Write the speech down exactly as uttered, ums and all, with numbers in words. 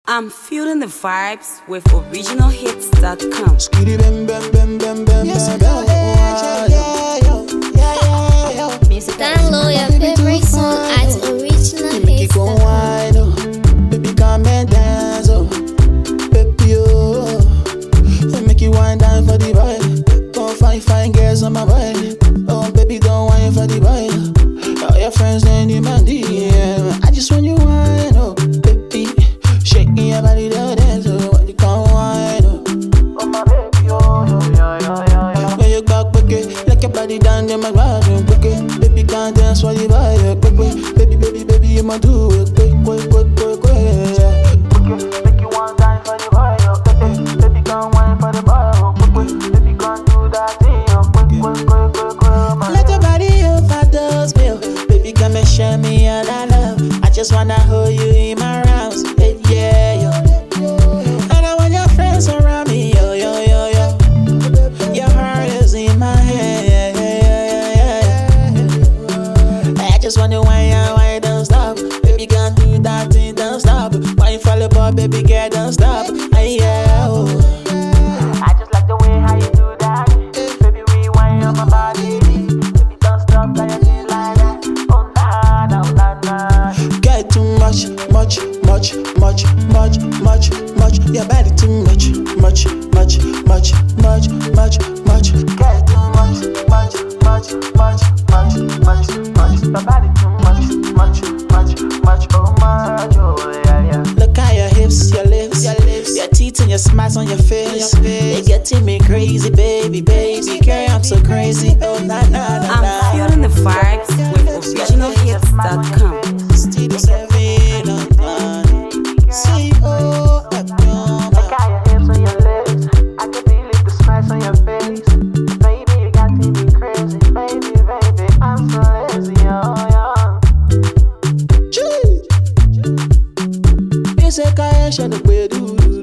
I'm feeling the vibes with original hits dot com. Skitty bam bam bam bam bam bam bam. Download your favorite song at original Make hits it go dot com. wine, oh. Baby, come and dance, oh. Baby, oh. Make you wind down for the boy. Go find fine girls on my boy. Oh, baby, don't whine for the boy. All your friends, they demand it. Yeah. I just want you wine, oh. Baby, shaking your body, though, dance, oh. When you come wine, oh. Oh, my baby, oh, yeah, yeah, yeah, yeah. When you back, quick, like your body down, then my body, quick. Baby, can't dance for the boy, quick, quick. Baby, baby, baby, you ma do it, quick, quick, quick, quick, quick. Make you one time for the boy, quick, baby, can't wine for the boy, quick, quick. Baby, can't do that thing, quick, quick, quick, quick, quick. Let your body overdose me, baby, come and show me all that love. I just wanna hold you in my arms, hey, yeah, yeah. And I want your friends around me, yo, yo, yo, yo. Your heart is in my hand, yeah, yeah, yeah, yeah, yeah. I just wanna wine, yeah, wine, don't stop. Baby, can't do that thing, don't stop. Wine fall apart, baby, girl, don't stop. Hey, yeah, oh. I just like the way how you do that. Baby, rewind on my body. Baby, don't stop, like you do like that. Oh, nah, nah, nah, nah. Get too much, much, much, much, much, much, much. Your body too much, much, much, much, much, much, much. Get too much, much, much, much, much, much, much. Your body too much, much, much, much, oh much, oh yeah, yeah. Look at your hips, your lips, your lips, your teeth and your smiles on your face. They're getting me crazy, baby, baby. Girl, I'm so crazy, oh na na na na. I'm feeling the vibes with original hits dot com. Still seven on one. See, oh, I know. Look at your hips and your lips. I can feel it, the smiles on your face. Baby, you got me crazy, baby, baby. I'm so lazy, oh yeah. Chee. You say, "Kaya, shall the way do do."